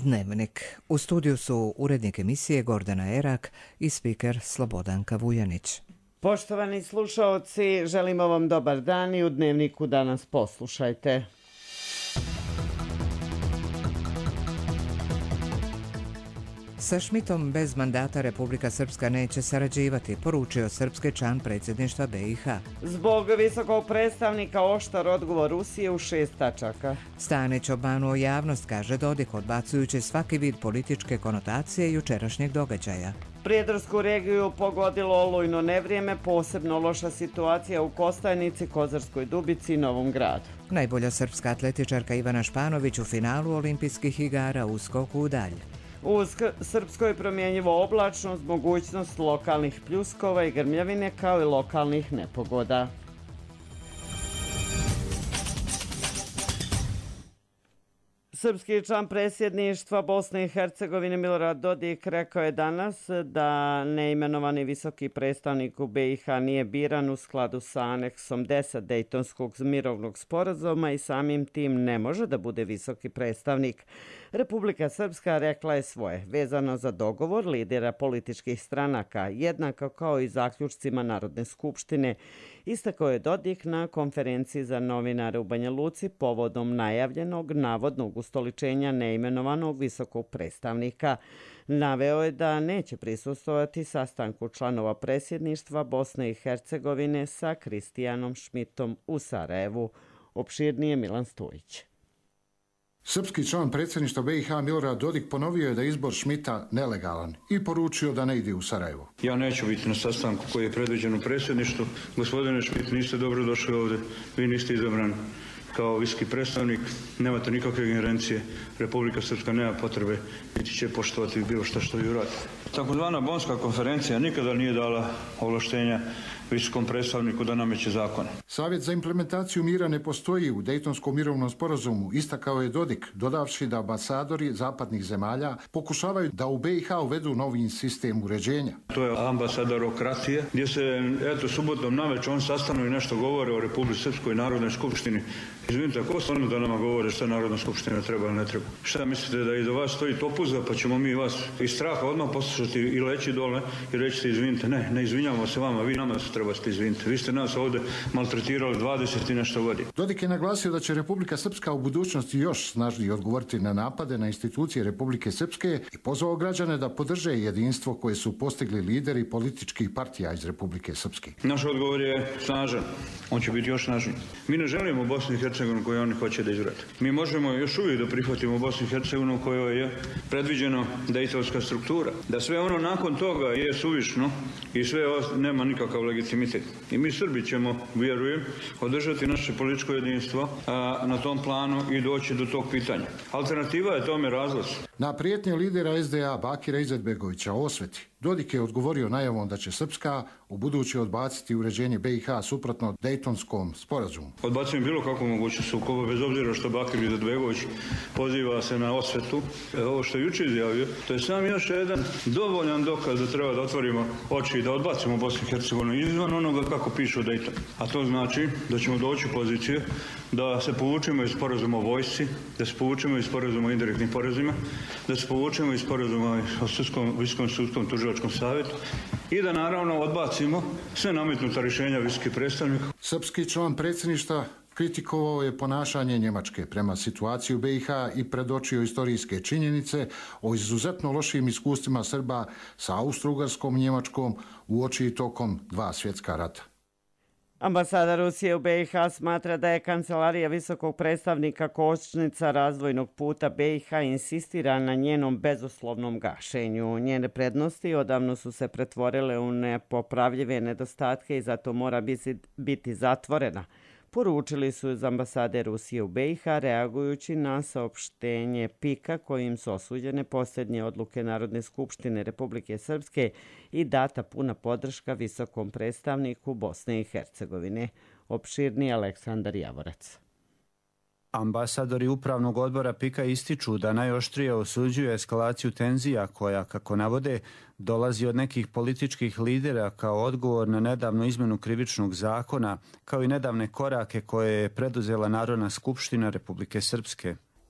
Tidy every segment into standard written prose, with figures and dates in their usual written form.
Dnevnik. U studiju su urednik emisije Gordana Erak i spiker Slobodanka Vujanić. Poštovani slušaoci, želimo vam dobar dan i u Dnevniku danas poslušajte. Sa Šmitom bez mandata Republika Srpska neće sarađivati, poručio srpski član predsjedništva BiH. Zbog visokog predstavnika oštar odgovor Rusije u 6 tačaka. Stanić obmanuo javnost, kaže Dodik, odbacujući svaki vid političke konotacije jučerašnjeg događaja. Prijedorsku regiju pogodilo olujno nevrijeme, posebno loša situacija u Kostajnici, Kozarskoj Dubici i Novom Gradu. Najbolja srpska atletičarka Ivana Španović u finalu olimpijskih igara u skoku u dalj. U Srpskoj promjenjivo oblačnost, mogućnost lokalnih pljuskova i grmljavine kao i lokalnih nepogoda. Srpski član predsjedništva Bosne i Hercegovine Milorad Dodik rekao je danas da neimenovani visoki predstavnik u BiH nije biran u skladu sa aneksom 10 Dejtonskog mirovnog sporazuma i samim tim ne može da bude visoki predstavnik. Republika Srpska rekla je svoje, vezano za dogovor lidera političkih stranaka, jednako kao i zaključcima Narodne skupštine. Istakao je Dodik na konferenciji za novinare u Banja Luci povodom najavljenog navodnog ustoličenja neimenovanog visokog predstavnika. Naveo je da neće prisustvovati sastanku članova predsjedništva Bosne i Hercegovine sa Kristijanom Šmitom u Sarajevu. Opširnije Milan Stojić. Srpski član predsjedništva BiH Milorad Dodik ponovio je da je izbor Šmita nelegalan i poručio da ne ide u Sarajevo. Ja neću biti na sastanku koji je predviđen u predsjedništvu. Gospodine Šmit, niste dobro došli ovdje. Vi niste izabran kao visoki predstavnik, nemate nikakve ingerencije. Republika Srpska nema potrebe niti će poštovati bilo što vi uradite. Takozvana Bonska konferencija nikada nije dala ovlaštenja visokom predstavniku da nameće zakone. Savjet za implementaciju mira ne postoji u Dejtonskom mirovnom sporazumu, istakao je Dodik, dodavši da ambasadori zapadnih zemalja pokušavaju da u BiH uvedu novi sistem uređenja. To je ambasadorokratija, gdje se subotom navečer on sastanu i nešto govore o Republici Srpskoj Narodnoj skupštini. Izvinite, ko stvarno da nama govore šta Narodna skupština treba ili ne treba? Šta mislite da iza vas stoji topuza pa ćemo mi vas iz straha odmah poslušati i leći dole i reći se izvinite? Ne izvinjavamo se vama, vi nama se trebate izviniti. Vi ste nas ovdje maltretirali 20 i nešto godina. Dodik je naglasio da će Republika Srpska u budućnosti još snažnije odgovoriti na napade na institucije Republike Srpske i pozvao građane da podrže jedinstvo koje su postigli lideri političkih partija iz Republike Srpske. Naš odgovor je snažan. On će biti još snažniji. Mi ne želimo Bosnu i Hercegovinu koju oni hoće da izgrade. Mi možemo još uvijek da prihvatimo Bosnu i Hercegovinu kojoj je predviđeno dejtonska struktura. Da sve ono nakon toga je suvišno i sve nema nikakav legitimitet. I mi Srbi ćemo, vjerujem, održati naše političko jedinstvo na tom planu i doći do tog pitanja. Alternativa je tome razlaz. Na prijetnje lidera SDA Bakira Izetbegovića o osveti, Dodik je odgovorio najavom da će Srpska u buduće odbaciti uređenje BiH suprotno Dejtonskom sporazumu. Odbacujem bilo kakvu mogućnost sukoba, bez obzira što Bakir Izetbegović poziva se na osvetu. Ovo što je jučer izjavio, to je sam još jedan dovoljan dokaz da treba da otvorimo oči i da odbacimo Bosnu i Hercegovinu izvan onoga kako piše u Dejtonu. A to znači da ćemo doći u poziciju da se povučemo iz sporazuma o vojsci, da se povučemo iz sporazuma o indirektnim porezima, da se povučemo iz sporazuma o Visokom sudskom tužilačkom savjetu i da naravno odbacimo sve nametnuta rješenja visokih predstavnika. Srpski član predsjedništva kritikovao je ponašanje Njemačke prema situaciji u BiH i predočio istorijske činjenice o izuzetno lošim iskustvima Srba sa Austro-Ugarskom Njemačkom uoči tokom 2 svjetska rata. Ambasada Rusije u BiH smatra da je Kancelarija visokog predstavnika kočnica razvojnog puta BiH insistira na njenom bezuslovnom gašenju. Njene prednosti odavno su se pretvorile u nepopravljive nedostatke i zato mora biti zatvorena. Poručili su iz ambasade Rusije u BiH reagujući na saopštenje PIK-a kojim su osuđene posljednje odluke Narodne skupštine Republike Srpske i data puna podrška visokom predstavniku Bosne i Hercegovine. Opširni Aleksandar Javorac. Ambasadori Upravnog odbora PIK-a ističu da najoštrije osuđuju eskalaciju tenzija koja, kako navode, dolazi od nekih političkih lidera kao odgovor na nedavnu izmjenu krivičnog zakona, kao i nedavne korake koje je preduzela Narodna skupština Republike Srpske.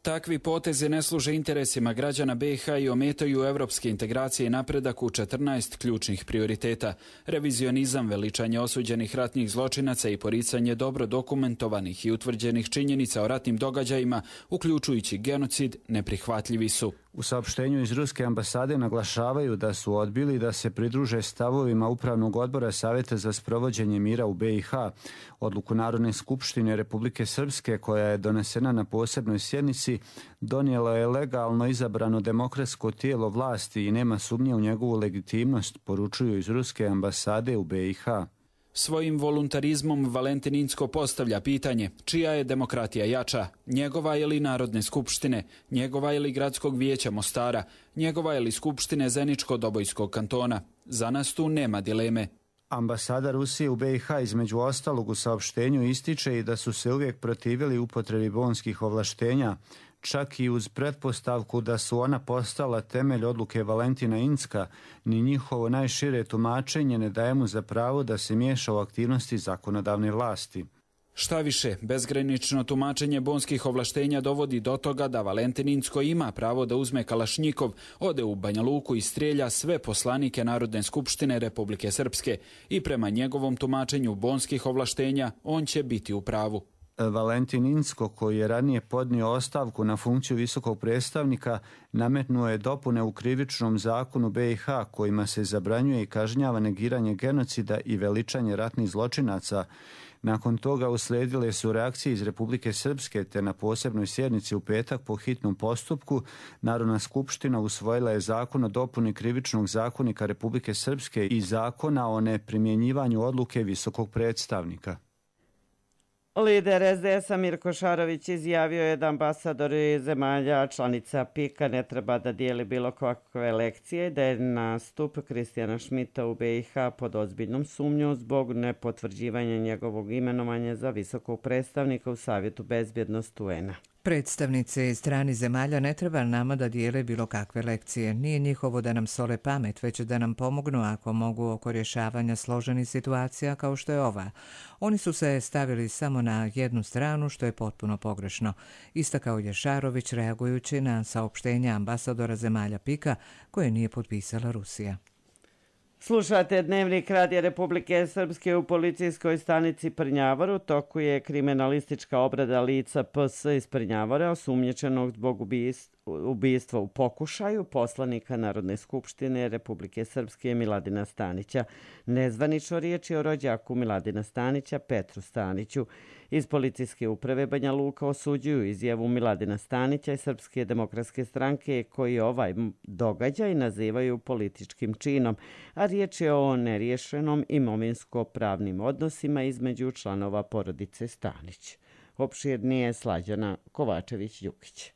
Takvi potezi ne služe interesima građana BiH i ometaju evropske integracije i napredak u 14 ključnih prioriteta. Revizionizam, veličanje osuđenih ratnih zločinaca i poricanje dobro dokumentovanih i utvrđenih činjenica o ratnim događajima, uključujući genocid, neprihvatljivi su. U saopštenju iz Ruske ambasade naglašavaju da su odbili da se pridruže stavovima Upravnog odbora Savjeta za sprovođenje mira u BiH. Odluku Narodne skupštine Republike Srpske, koja je donesena na posebnoj sjednici, donijelo je legalno izabrano demokratsko tijelo vlasti i nema sumnje u njegovu legitimnost, poručuju iz Ruske ambasade u BiH. Svojim voluntarizmom Valentin Incko postavlja pitanje čija je demokratija jača, njegova ili Narodne skupštine, njegova ili Gradskog vijeća Mostara, njegova ili Skupštine Zeničko-Dobojskog kantona. Za nas tu nema dileme. Ambasada Rusije u BiH između ostalog u saopštenju ističe i da su se uvijek protivili upotrebi bonskih ovlaštenja, čak i uz pretpostavku da su ona postala temelj odluke Valentina Incka, ni njihovo najšire tumačenje ne daje mu za pravo da se miješa u aktivnosti zakonodavne vlasti. Šta više, bezgranično tumačenje bonskih ovlaštenja dovodi do toga da Valentin Incko ima pravo da uzme kalašnjikov, ode u Banja Luku i strijelja sve poslanike Narodne skupštine Republike Srpske i prema njegovom tumačenju bonskih ovlaštenja on će biti u pravu. Valentin Incko, koji je ranije podnio ostavku na funkciju visokog predstavnika, nametnuo je dopune u krivičnom zakonu BiH kojima se zabranjuje i kažnjava negiranje genocida i veličanje ratnih zločinaca. Nakon toga uslijedile su reakcije iz Republike Srpske, te na posebnoj sjednici u petak po hitnom postupku Narodna skupština usvojila je zakon o dopuni krivičnog zakonika Republike Srpske i zakona o neprimjenjivanju odluke visokog predstavnika. Lider SDS-a Mirko Šarović izjavio je da ambasadori zemalja članica PIK-a ne treba da dijeli bilo kakve lekcije, da je nastup Kristijana Šmita u BiH pod ozbiljnom sumnjom zbog nepotvrđivanja njegovog imenovanja za visokog predstavnika u Savjetu bezbjednosti UN-a. Predstavnici stranih zemalja ne treba nama da dijele bilo kakve lekcije. Nije njihovo da nam sole pamet, već da nam pomognu ako mogu oko rješavanja složenih situacija kao što je ova. Oni su se stavili samo na jednu stranu, što je potpuno pogrešno. Istakao je Šarović reagujući na saopštenja ambasadora zemalja PIK-a koje nije potpisala Rusija. Slušate Dnevnik Radija Republike Srpske. U policijskoj stanici Prnjavor u toku je kriminalistička obrada lica PS iz Prnjavora osumnjičenog zbog ubistva u pokušaju poslanika Narodne skupštine Republike Srpske Miladina Stanića. Nezvanično riječ je o rođaku Miladina Stanića, Petru Staniću. Iz policijske uprave Banja Luka osuđuju izjavu Miladina Stanića i Srpske demokratske stranke koji ovaj događaj nazivaju političkim činom, a riječ je o neriješenom imovinsko-pravnim odnosima između članova porodice Stanić. Opširnije Slađana Kovačević-Đukić.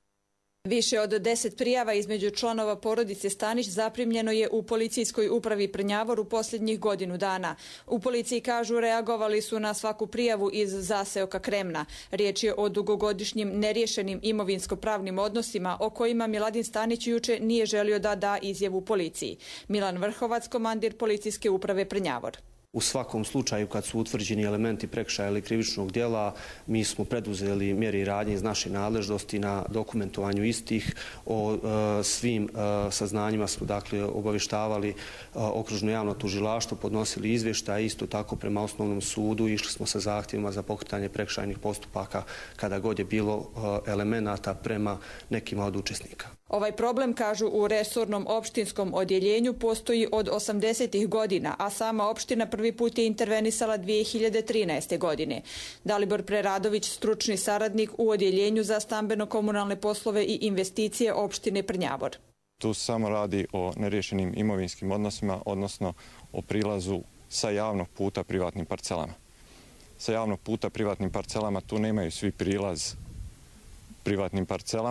Više od 10 prijava između članova porodice Stanić zaprimljeno je u policijskoj upravi Prnjavor u posljednjih godinu dana. U policiji kažu reagovali su na svaku prijavu iz zaseoka Kremna. Riječ je o dugogodišnjim neriješenim imovinsko-pravnim odnosima o kojima Miladin Stanić juče nije želio da da izjavu policiji. Milan Vrhovac, komandir policijske uprave Prnjavor. U svakom slučaju kad su utvrđeni elementi prekršaja ili krivičnog djela, mi smo preduzeli mjere i radnje iz naše nadležnosti na dokumentovanju istih. O svim saznanjima smo dakle obavještavali okružno javno tužilaštvo, podnosili izvještaj, isto tako prema osnovnom sudu išli smo sa zahtjevima za pokretanje prekršajnih postupaka kada god je bilo elemenata prema nekima od učesnika. Ovaj problem, kažu u resornom opštinskom odjeljenju, postoji od 80. godina, a sama opština prvi put je intervenisala 2013. godine. Dalibor Preradović, stručni saradnik u odjeljenju za stambeno-komunalne poslove i investicije opštine Prnjavor. Tu se samo radi o neriješenim imovinskim odnosima, odnosno o prilazu sa javnog puta privatnim parcelama. Sa javnog puta privatnim parcelama tu nemaju svi prilaz privatnim parcelama,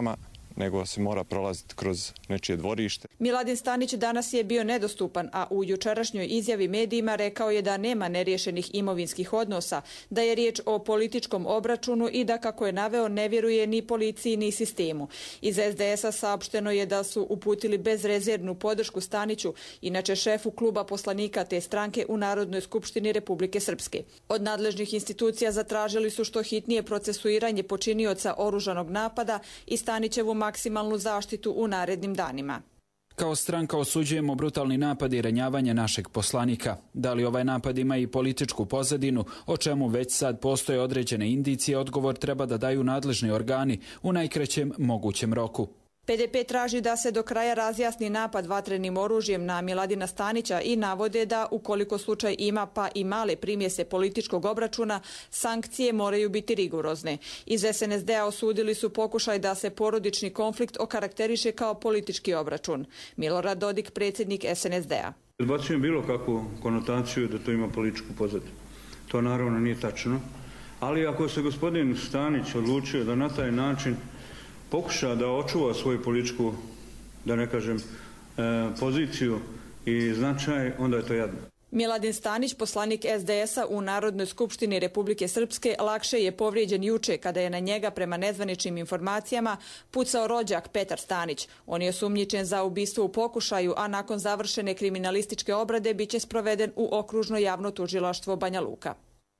nego se mora prolaziti kroz nečije dvorište. Miladin Stanić danas je bio nedostupan, a u jučerašnjoj izjavi medijima rekao je da nema neriješenih imovinskih odnosa, da je riječ o političkom obračunu i da, kako je naveo, ne vjeruje ni policiji ni sistemu. Iz SDS-a saopšteno je da su uputili bezrezervnu podršku Staniću, inače šefu kluba poslanika te stranke u Narodnoj skupštini Republike Srpske. Od nadležnih institucija zatražili su što hitnije procesuiranje počinioca oružanog napada i Stanićevu maksimalnu zaštitu u narednim danima. Kao stranka osuđujemo brutalni napad i ranjavanje našeg poslanika. Da li ovaj napad ima i političku pozadinu, o čemu već sad postoje određene indicije, odgovor treba da daju nadležni organi u najkraćem mogućem roku. PDP traži da se do kraja razjasni napad vatrenim oružjem na Miladina Stanića i navode da, ukoliko slučaj ima pa i male primjese političkog obračuna, sankcije moraju biti rigorozne. Iz SNSD-a osudili su pokušaj da se porodični konflikt okarakteriše kao politički obračun. Milorad Dodik, predsjednik SNSD-a. Odbacujem bilo kakvu konotaciju da to ima političku pozadinu. To naravno nije tačno, ali ako se gospodin Stanić odlučio da na taj način pokuša da očuva svoju političku, da ne kažem, poziciju i značaj, onda je to jadno. Miladin Stanić, poslanik SDS-a u Narodnoj skupštini Republike Srpske, lakše je povrijeđen juče kada je na njega, prema nezvaničnim informacijama, pucao rođak Petar Stanić. On je osumnjičen za ubistvo u pokušaju, a nakon završene kriminalističke obrade biće sproveden u okružno javno tužilaštvo Banja Luka.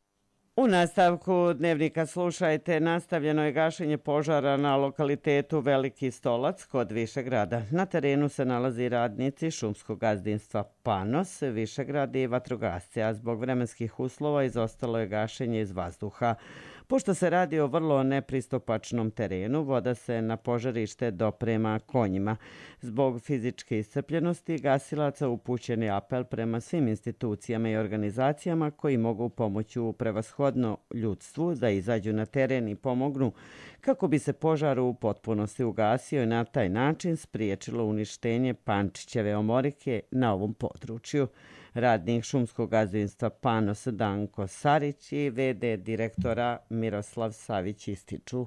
U nastavku Dnevnika slušajte, nastavljeno je gašenje požara na lokalitetu Veliki Stolac kod Višegrada. Na terenu se nalazi radnici šumskog gazdinstva Panos, Višegrad i vatrogasci, a zbog vremenskih uslova izostalo je gašenje iz vazduha. Pošto se radi o vrlo nepristupačnom terenu, voda se na požarište doprema konjima. Zbog fizičke iscrpljenosti gasilaca upućen je apel prema svim institucijama i organizacijama koji mogu pomoći u prevashodno ljudstvu da izađu na teren i pomognu kako bi se požar u potpunosti ugasio i na taj način spriječilo uništenje Pančićeve omorike na ovom području. Radnik šumskog gazdinstva Panos Danko Sarić i v.d. direktora Miroslav Savić ističu.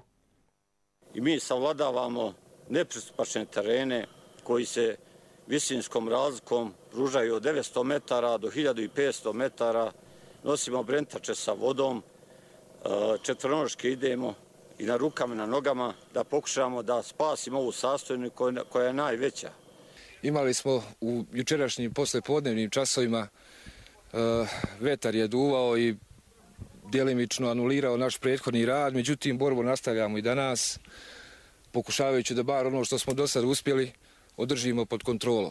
I mi savladavamo nepristupačne terene koji se visinskom razlikom pružaju od 900 metara do 1500 metara. Nosimo brentače sa vodom, četvronoške idemo i na rukama i na nogama da pokušamo da spasimo ovu sastojnu koja je najveća. Imali smo u jučerašnjim poslepodnevnim časovima, vetar je duvao i djelimično anulirao naš prethodni rad, međutim borbu nastavljamo i danas, pokušavajući da bar ono što smo do sad uspjeli održimo pod kontrolom.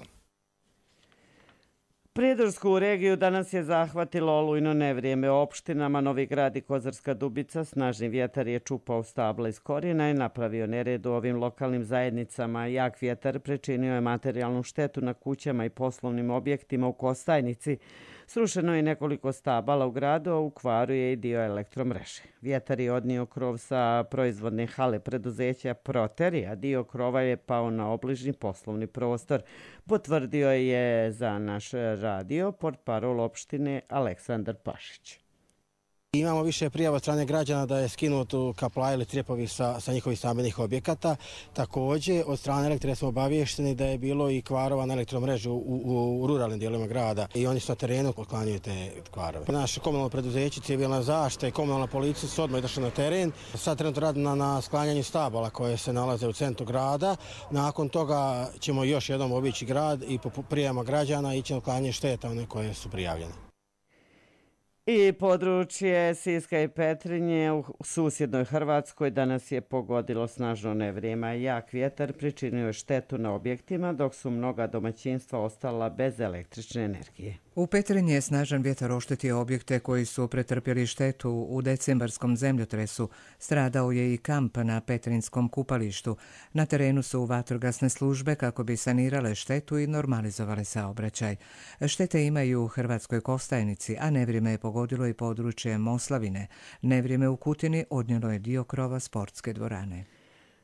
Prijedorsku regiju danas je zahvatilo olujno nevrijeme. U opštinama Novi Grad i Kozarska Dubica snažni vjetar je čupao stabla iz korijena i napravio nered u ovim lokalnim zajednicama. Jak vjetar pričinio je materijalnu štetu na kućama i poslovnim objektima u Kostajnici. Srušeno je nekoliko stabala u gradu, a u kvaru je i dio elektromreže. Vjetar je odnio krov sa proizvodne hale preduzeća Proteri, a dio krova je pao na obližnji poslovni prostor. Potvrdio je za naš radio portparol opštine Aleksandar Pašić. Imamo više prijava od strane građana da je skinut kapla ili trijepovi sa njihovih stambenih objekata. Također, od strane elektre smo obavješteni da je bilo i kvarova na elektromrežu u ruralnim dijelovima grada i oni su na terenu otklanjaju te kvarove. Naše komunalno preduzeće, civilna zaštita i komunalna policija su odmah došli na teren. Sad trenutno radi na sklanjanju stabala koje se nalaze u centru grada. Nakon toga ćemo još jednom obići grad i po prijavama građana ići na otklanjanje šteta one koje su prijavljene. I područje Siska i Petrinje u susjednoj Hrvatskoj danas je pogodilo snažno nevrijeme, a jak vjetar pričinio je štetu na objektima, dok su mnoga domaćinstva ostala bez električne energije. U Petrinji je snažan vjetar oštetio objekte koji su pretrpjeli štetu u decembarskom zemljotresu. Stradao je i kamp na Petrinskom kupalištu. Na terenu su vatrogasne službe kako bi sanirale štetu i normalizovale saobraćaj. Štete imaju u Hrvatskoj Kostajnici, a nevrijeme je pogodilo i područje Moslavine. Nevrijeme u Kutini odnijelo je dio krova sportske dvorane.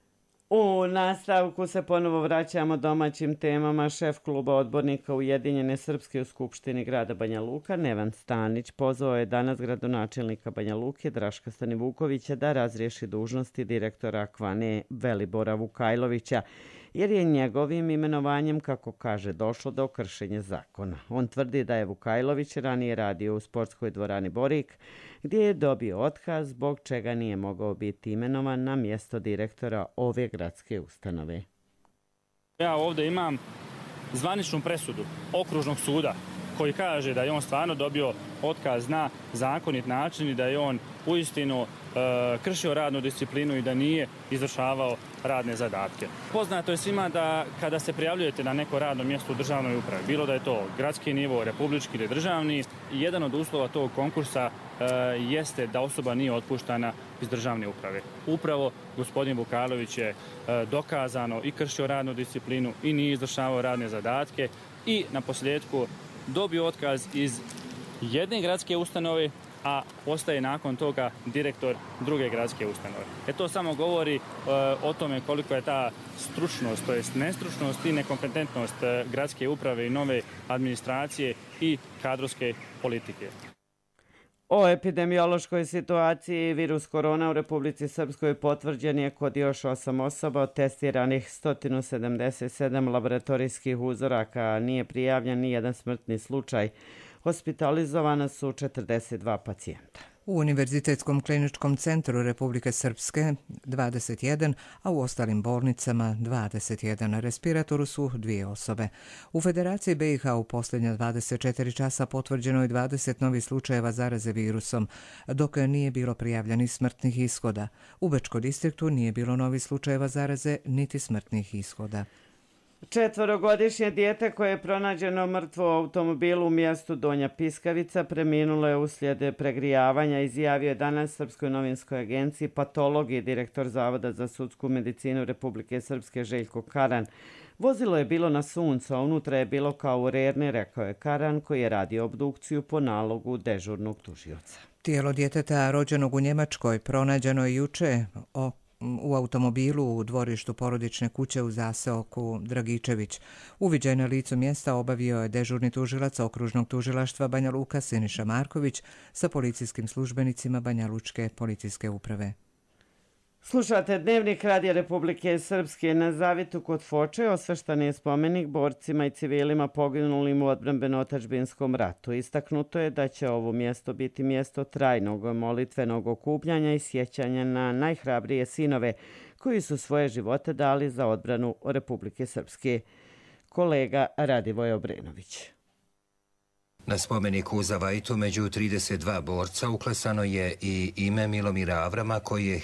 U nastavku se ponovo vraćamo domaćim temama. Šef kluba odbornika Ujedinjene Srpske u Skupštini grada Banja Luka, Nevan Stanić, pozvao je danas gradonačelnika Banja Luke, Draška Stanivukovića, da razriješi dužnosti direktora Akvane Velibora Vukajlovića, jer je njegovim imenovanjem, kako kaže, došlo do kršenja zakona. On tvrdi da je Vukajlović ranije radio u sportskoj dvorani Borik, gdje je dobio otkaz, zbog čega nije mogao biti imenovan na mjesto direktora ove gradske ustanove. Ja ovdje imam zvaničnu presudu okružnog suda koji kaže da je on stvarno dobio otkaz na zakonit način i da je on uistinu kršio radnu disciplinu i da nije izvršavao radne zadatke. Poznato je svima da kada se prijavljujete na neko radno mjesto u državnoj upravi, bilo da je to gradski nivo, republički ili državni, jedan od uslova tog konkursa jeste da osoba nije otpuštana iz državne uprave. Upravo gospodin Vukajlović je dokazano i kršio radnu disciplinu i nije izvršavao radne zadatke i na posljedku dobio otkaz iz jedne gradske ustanove, a postaje nakon toga direktor druge gradske ustanove. To samo govori o tome koliko je ta stručnost, to jest nestručnost i nekompetentnost gradske uprave i nove administracije i kadrovske politike. O epidemiološkoj situaciji virus korona u Republici Srpskoj potvrđen je kod još 8 osoba od testiranih 177 laboratorijskih uzoraka. Nije prijavljen ni jedan smrtni slučaj. Hospitalizovana su 42 pacijenta. U Univerzitetskom kliničkom centru Republike Srpske 21, a u ostalim bolnicama 21. Na respiratoru su 2 osobe. U Federaciji BiH u posljednja 24 časa potvrđeno je 20 novih slučajeva zaraze virusom, dok nije bilo prijavljenih smrtnih ishoda. U Bečkom distriktu nije bilo novih slučajeva zaraze niti smrtnih ishoda. 4-godišnje dijete koje je pronađeno mrtvo u automobilu u mjestu Donja Piskavica preminulo je uslijed pregrijavanja, izjavio je danas Srpskoj novinskoj agenciji patolog i direktor Zavoda za sudsku medicinu Republike Srpske Željko Karan. Vozilo je bilo na suncu, a unutra je bilo kao u rerni, rekao je Karan, koji je radio obdukciju po nalogu dežurnog tužioca. Tijelo djeteta rođenog u Njemačkoj pronađeno je juče u automobilu u dvorištu porodične kuće u zaseoku Dragičević. Uviđaj na licu mjesta obavio je dežurni tužilac okružnog tužilaštva Banja Luka Siniša Marković sa policijskim službenicima Banja Lučke policijske uprave. Slušate Dnevnik Radija Republike Srpske. Na Zavitu kod Foče osveštan je spomenik borcima i civilima poginulim u odbrambeno-otadžbinskom ratu. Istaknuto je da će ovo mjesto biti mjesto trajnog molitvenog okupljanja i sjećanja na najhrabrije sinove koji su svoje živote dali za odbranu Republike Srpske. Kolega Radivoj Obrenović. Na spomeniku u Zavajtu među 32 borca uklesano je i ime Milomira Avrama, koji je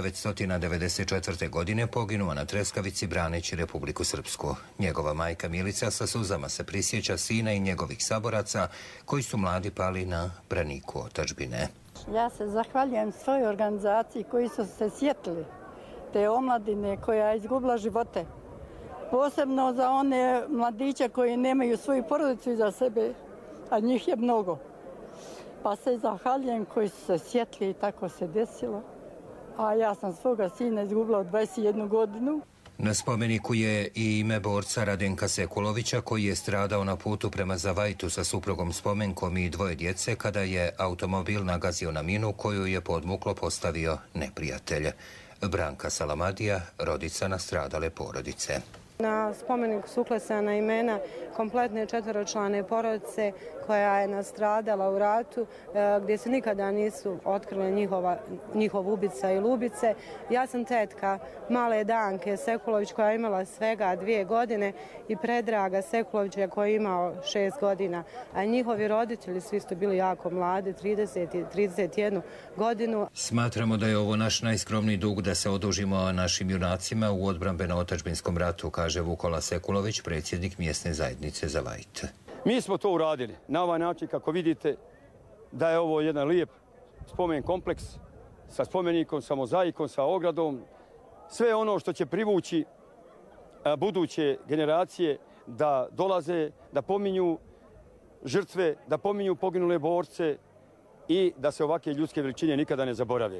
1994. godine poginuo na Treskavici braneći Republiku Srpsku. Njegova majka Milica sa suzama se prisjeća sina i njegovih saboraca koji su mladi pali na braniku otadžbine. Ja se zahvaljujem svojoj organizaciji koji su se sjetili te omladine koja je izgubila živote. Posebno za one mladiće koji nemaju svoju porodicu iza sebe, a njih je mnogo. Pa se zahvaljujem koji su se sjetili i tako se desilo. A ja sam svoga sina izgubila od 21 godinu. Na spomeniku je i ime borca Radenka Sekulovića, koji je stradao na putu prema Zavajtu sa suprugom Spomenkom i 2 djece kada je automobil nagazio na minu koju je podmuklo postavio neprijatelj. Branka Salamadija, rodica nastradale porodice. Na spomeniku su uklesana imena kompletne 4-člane porodice koja je nastradala u ratu, gdje se nikada nisu otkrile njihov ubica ili ubice. Ja sam tetka male Danke Sekulović koja je imala svega 2 godine i Predraga Sekulovića koji je imao 6 godina. A njihovi roditelji svi su bili jako mladi, 30 i 31 godinu. Smatramo da je ovo naš najskromniji dug da se odužimo našim junacima u odbrambeno-otadžbinskom ratu, kaže Vukola Sekulović, predsjednik mjesne zajednice Zavajt. Mi smo to uradili na ovaj način, kako vidite, da je ovo jedan lijep spomen kompleks sa spomenikom, sa mozaikom, sa ogradom. Sve ono što će privući buduće generacije da dolaze, da pominju žrtve, da pominju poginule borce i da se ovakve ljudske veličine nikada ne zaborave.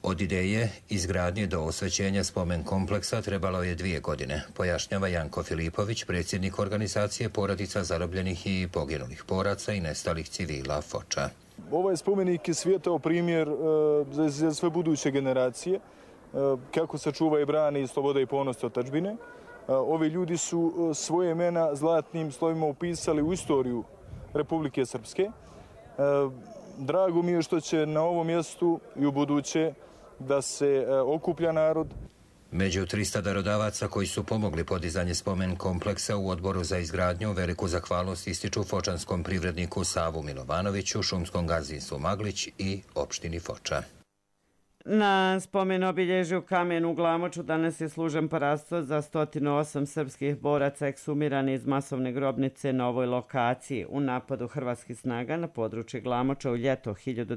Od ideje izgradnje do osvećenja spomen kompleksa trebalo je 2 godine, pojašnjava Janko Filipović, predsjednik organizacije porodica zarobljenih i poginulih boraca i nestalih civila Foča. Ovaj spomenik je svijetao primjer za sve buduće generacije, kako se čuva i brani sloboda i ponos otadžbine. Ovi ljudi su svoje imena zlatnim slovima upisali u istoriju Republike Srpske. Drago mi je što će na ovom mjestu i u buduće da se okuplja narod. Među 300 darodavaca koji su pomogli podizanje spomen kompleksa u odboru za izgradnju veliku zahvalnost ističu fočanskom privredniku Savu Milovanoviću, šumskom gazdinstvu Maglić i opštini Foča. Na spomen obilježju Kamen u Glamoču danas je služen parasto za 108 srpskih boraca ekshumirani iz masovne grobnice na ovoj lokaciji. U napadu hrvatskih snaga na području Glamoča u ljeto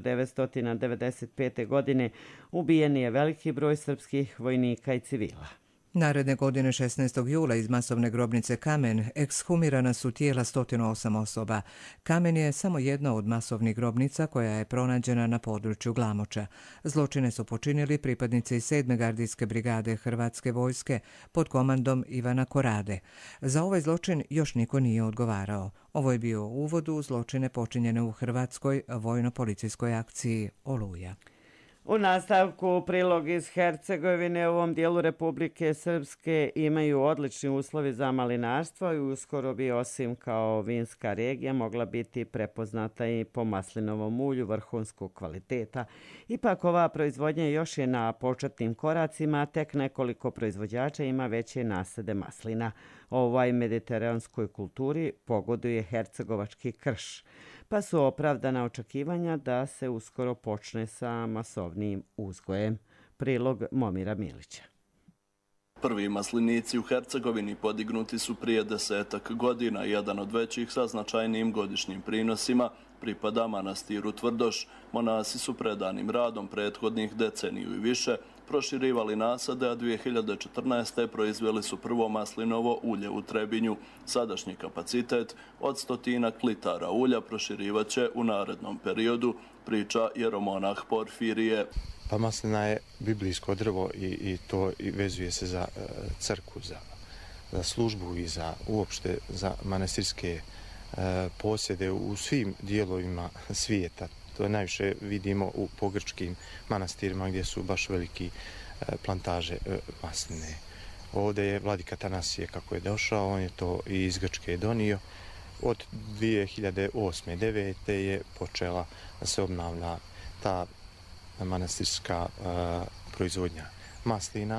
1995. godine ubijen je veliki broj srpskih vojnika i civila. Naredne godine 16. jula iz masovne grobnice Kamen ekshumirana su tijela 108 osoba. Kamen je samo jedna od masovnih grobnica koja je pronađena na području Glamoča. Zločine su počinili pripadnici 7. gardijske brigade Hrvatske vojske pod komandom Ivana Korade. Za ovaj zločin još niko nije odgovarao. Ovo je bio uvod u zločine počinjene u Hrvatskoj vojno-policijskoj akciji Oluja. U nastavku prilog iz Hercegovine u ovom dijelu Republike Srpske imaju odlični uslovi za malinarstvo i uskoro bi osim kao vinska regija mogla biti prepoznata i po maslinovom ulju vrhunskog kvaliteta. Ipak ova proizvodnja još je na početnim koracima, tek nekoliko proizvođača ima veće nasade maslina. Ovoj mediteranskoj kulturi pogoduje hercegovački krš, pa su opravdana očekivanja da se uskoro počne sa masovnijim uzgojem. Prilog Momira Milića. Prvi maslinici u Hercegovini podignuti su prije 10 godina. Jedan od većih sa značajnijim godišnjim prinosima pripada manastiru Tvrdoš. Monasi su predanim radom prethodnih deceniju i više proširivali nasade, a 2014. proizveli su prvo maslinovo ulje u Trebinju. Sadašnji kapacitet od 100 litara ulja proširivat će u narednom periodu, priča jeromonah Porfirije. Pa maslina je biblijsko drvo i to vezuje se za crkvu, za službu i uopšte za manastirske posjede u svim dijelovima svijeta. To najviše vidimo u pogrčkim manastirima gdje su baš veliki plantaže masline. Ovdje je vladika Tanasije kako je došao, on je to i iz Grčke donio. Od 2008-2009 je počela da se obnavlja ta manastirska proizvodnja maslina.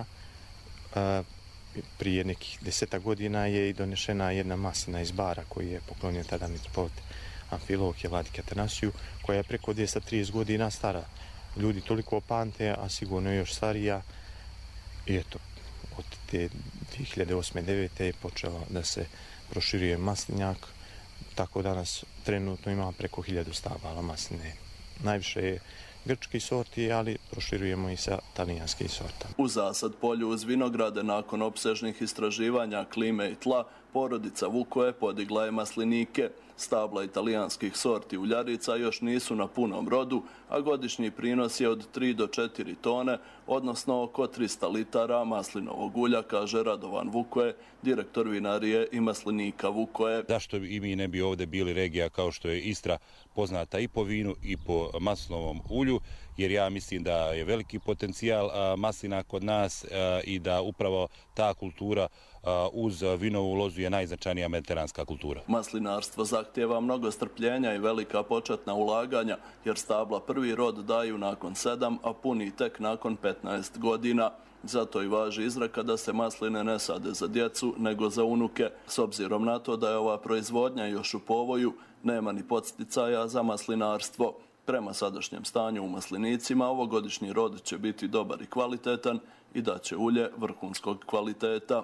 Prije nekih 10 godina je i donešena jedna maslina iz Bara koji je poklonio tada mitropolit Amfilohije vladike Atanasiju, koja je preko 230 godina stara. Ljudi toliko pamte, a sigurno još starija. I eto, od te 2008-2009 je počelo da se proširuje maslinjak, tako danas trenutno ima preko 1000 stabala masline. Najviše je grčki sorti, ali proširujemo i sa talijanskih sorta. U zasad polju uz vinograde nakon opsežnih istraživanja klime i tla, porodica Vukoje podigla je maslinike. Stabla italijanskih sorti uljarica još nisu na punom rodu, a godišnji prinos je od 3 do 4 tone, odnosno oko 300 litara maslinovog ulja, kaže Radovan Vukoje, direktor vinarije i maslinika Vukoje. Zašto i mi ne bi ovdje bili regija kao što je Istra poznata i po vinu i po maslinovom ulju, jer ja mislim da je veliki potencijal maslina kod nas i da upravo ta kultura uz vinovu lozu je najznačajnija mediteranska kultura. Maslinarstvo zahtjeva mnogo strpljenja i velika početna ulaganja, jer stabla prvi rod daju nakon 7, a puni tek nakon 15 godina. Zato i važi izreka da se masline ne sade za djecu, nego za unuke. S obzirom na to da je ova proizvodnja još u povoju, nema ni podsticaja za maslinarstvo. Prema sadašnjem stanju u maslinicima, ovogodišnji rod će biti dobar i kvalitetan i daće ulje vrhunskog kvaliteta.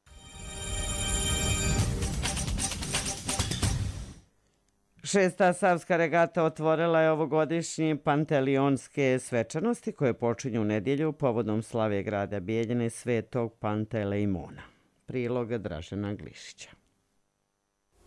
Šesta savska regata otvorila je ovogodišnje pantelionske svečanosti koje počinju u nedjelju povodom slave grada Bijeljine Svetog Pantelejmona. Prilog Dražena Glišića.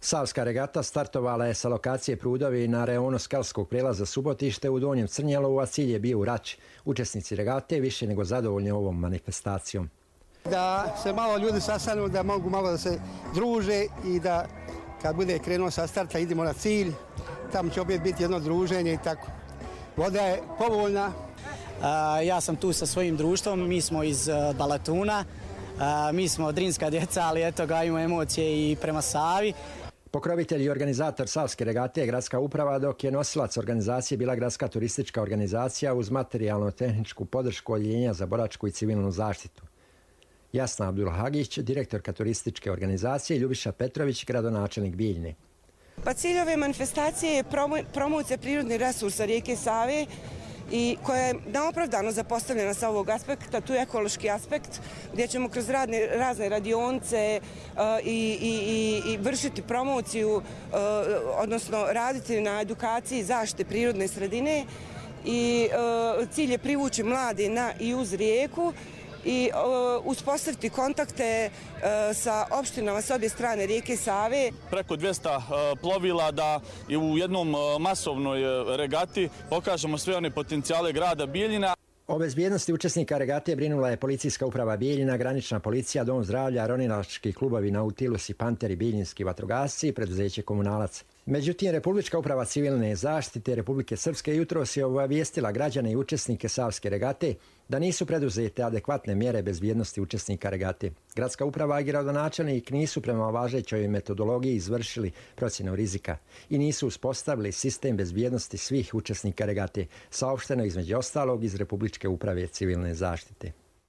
Savska regata startovala je sa lokacije Prudovi na reonu Skalskog prelaza Subotište u Donjem Crnjelovu, a cilj je bio u Rači. Učesnici regate više nego zadovoljni ovom manifestacijom. Da se malo ljudi sastanu, da mogu malo da se druže i da kad bude krenuo sa starta idemo na cilj. Tamo će opet biti jedno druženje i tako. Voda je povoljna. Ja sam tu sa svojim društvom, mi smo iz Balatuna, mi smo drinska djeca, ali eto ga imamo emocije i prema Savi. Pokrovitelj i organizator Savske regate je gradska uprava, dok je nosilac organizacije bila gradska turistička organizacija uz materijalno-tehničku podršku Odjeljenja za boračku i civilnu zaštitu. Jasna Abdulhagić, direktorka turističke organizacije, Ljubiša Petrović, gradonačelnik Bijeljine. Pa cilj ove manifestacije je promocija prirodnih resursa rijeke Save i koja je neopravdano zapostavljena sa ovog aspekta, tu je ekološki aspekt gdje ćemo kroz razne radionice i vršiti promociju, odnosno raditi na edukaciji zaštite prirodne sredine i cilj je privući mlade na i uz rijeku i uspostaviti kontakte sa opštinama s obje strane rijeke Save. Preko 200 plovila da i u jednom masovnoj regati pokažemo sve one potencijale grada Bijeljina. O bezbjednosti učesnika regate brinula je Policijska uprava Bijeljina, granična policija, Dom zdravlja, ronilački klubovi Nautilus i Panteri, bijeljinski vatrogasci i preduzeće Komunalac. Međutim, Republička uprava civilne zaštite Republike Srpske jutros je obavijestila građane i učesnike Savske regate da nisu preduzete adekvatne mjere bezbjednosti učesnika regate. Gradska uprava i gradonačelnik nisu prema važećoj metodologiji izvršili procjenu rizika i nisu uspostavili sistem bezbjednosti svih učesnika regate, saopšteno između ostalog iz Republičke uprave civilne zaštite.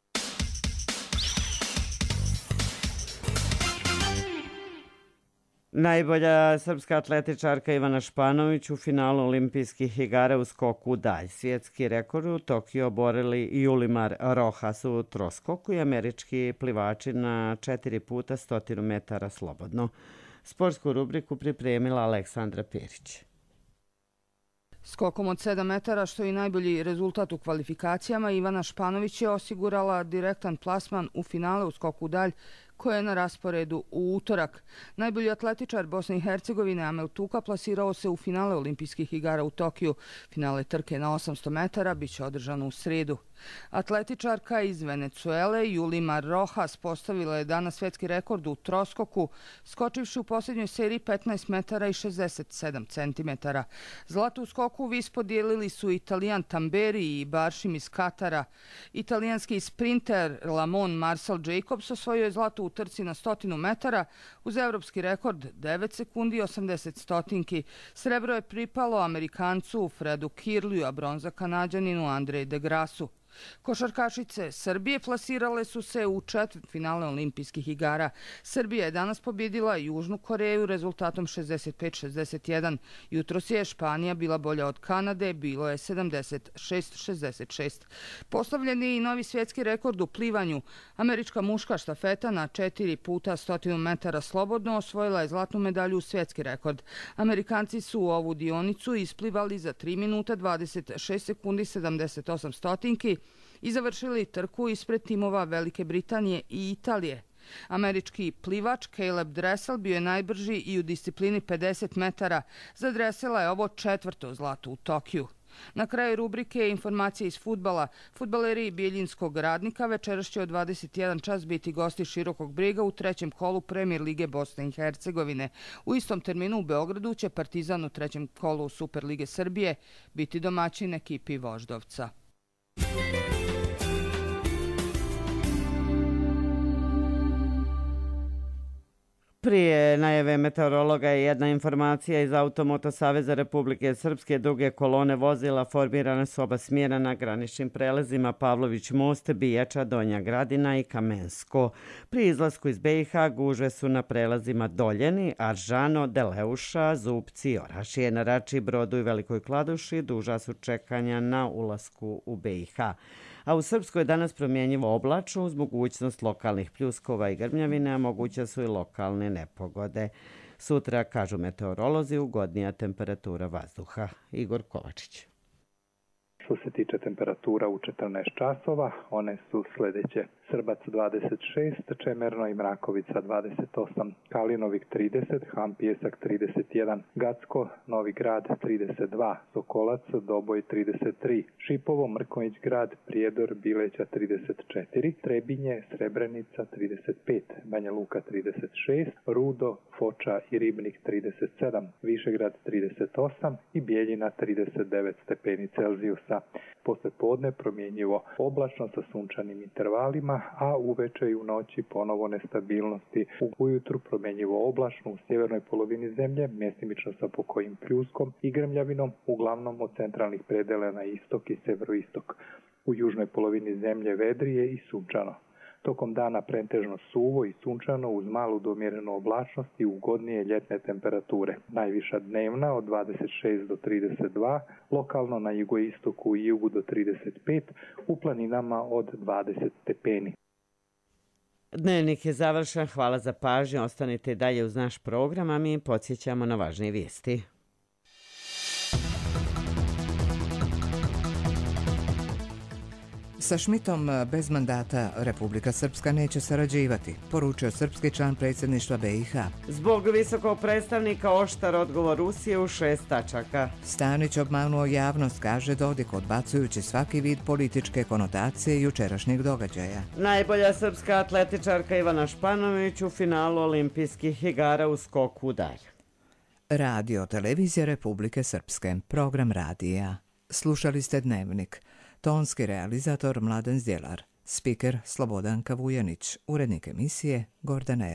Najbolja srpska atletičarka Ivana Španović u finalu olimpijskih igara u skoku u dalj. Svjetski rekord u Tokiju oborili Julimar Rojas u troskoku i američki plivači na 4 puta 100 metara slobodno. Sportsku rubriku pripremila Aleksandra Perić. Skokom od 7 metara, što je najbolji rezultat u kvalifikacijama, Ivana Španović je osigurala direktan plasman u finale u skoku u dalj, koje je na rasporedu u utorak. Najbolji atletičar Bosne i Hercegovine Amel Tuka plasirao se u finale olimpijskih igara u Tokiju. Finale trke na 800 metara biće održano u srijedu. Atletičarka iz Venecuele Julimar Rojas postavila je danas svjetski rekord u troskoku, skočivši u posljednjoj seriji 15 metara i 67 centimetara. Zlato u skoku vis podijelili su Italijan Tamberi i Baršim iz Katara. Italijanski sprinter Lamon Marcel Jacobs osvojio je zlato u trci na 100 metara uz evropski rekord 9 sekundi i 80 stotinki. Srebro je pripalo Amerikancu Fredu Kirliju, a bronza Kanađaninu Andreju de Grassu. Košarkašice Srbije plasirale su se u četvrtfinale olimpijskih igara. Srbija je danas pobjedila Južnu Koreju rezultatom 65-61. Jutros je Španija bila bolja od Kanade, bilo je 76-66. Postavljen je i novi svjetski rekord u plivanju. Američka muška štafeta na 4 puta 100 metara slobodno osvojila je zlatnu medalju u svjetski rekord. Amerikanci su u ovu dionicu isplivali za 3 minuta 26 sekundi 78 stotinki i završili trku ispred timova Velike Britanije i Italije. Američki plivač Caleb Dressel bio je najbrži i u disciplini 50 metara. Za Dressela je ovo 4. zlato u Tokiju. Na kraju rubrike informacije iz fudbala. Fudbaleri Bijeljinskog Radnika večeras će od 21 čas biti gosti Širokog Brijega u 3. kolu Premier lige Bosne i Hercegovine. U istom terminu u Beogradu će Partizan u 3. kolu Super lige Srbije biti domaćin ekipi Voždovca. Prije najave meteorologa je jedna informacija iz Automoto Saveza Republike Srpske. Druge kolone vozila formirane su oba smjera na graničnim prelazima Pavlović most, Bijača, Donja Gradina i Kamensko. Pri izlasku iz BiH gužve su na prelazima Doljeni, Aržano, Deleuša, Zupci, Orašije, na Rači, Brodu i Velikoj Kladuši. Duža su čekanja na ulasku u BiH. A u Srpskoj je danas promjenjivo oblačno uz mogućnost lokalnih pljuskova i grmljavine, a moguće su i lokalne nepogode. Sutra, kažu meteorolozi, ugodnija temperatura vazduha. Igor Kovačić. Što se tiče temperatura u 14 časova, one su sljedeće. Srbac 26, Čemerno i Mrakovica 28, Kalinovik 30, Han Pijesak 31, Gacko, Novi Grad 32, Sokolac, Doboj 33, Šipovo, Mrkonjić Grad, Prijedor, Bileća 34, Trebinje, Srebrenica 35, Banja Luka 36, Rudo, Foča i Ribnik 37, Višegrad 38 i Bijeljina 39 stepeni Celzijusa. Posle podne promjenjivo oblačno sa sunčanim intervalima, a uveče i u noći ponovo nestabilnosti. Ujutru promjenjivo oblačno u sjevernoj polovini zemlje, mjestimično sa pokojim pljuskom i grmljavinom, uglavnom od centralnih predela na istok i severoistok. U južnoj polovini zemlje vedrije i sunčano. Tokom dana pretežno suvo i sunčano uz malu do umjerenu oblačnost i ugodnije ljetne temperature. Najviša dnevna od 26 do 32, lokalno na jugoistoku i jugu do 35, u planinama od 20 stepeni. Dnevnik je završen. Hvala za pažnju. Ostanite dalje uz naš program, a mi podsjećamo na važnije vijesti. Sa Šmitom bez mandata Republika Srpska neće sarađivati, poručio srpski član predsjedništva BiH. Zbog visokog predstavnika oštar odgovor Rusije u 6 tačaka. Stanić obmanuo javnost, kaže Dodik, odbacujući svaki vid političke konotacije jučerašnjeg događaja. Najbolja srpska atletičarka Ivana Španović u finalu olimpijskih igara u skoku u dalj. Radio Televizija Republike Srpske, program radija. Slušali ste Dnevnik. Tonski realizator Mladen Zdjelar, spiker Slobodanka Vujanić, urednik emisije Gordana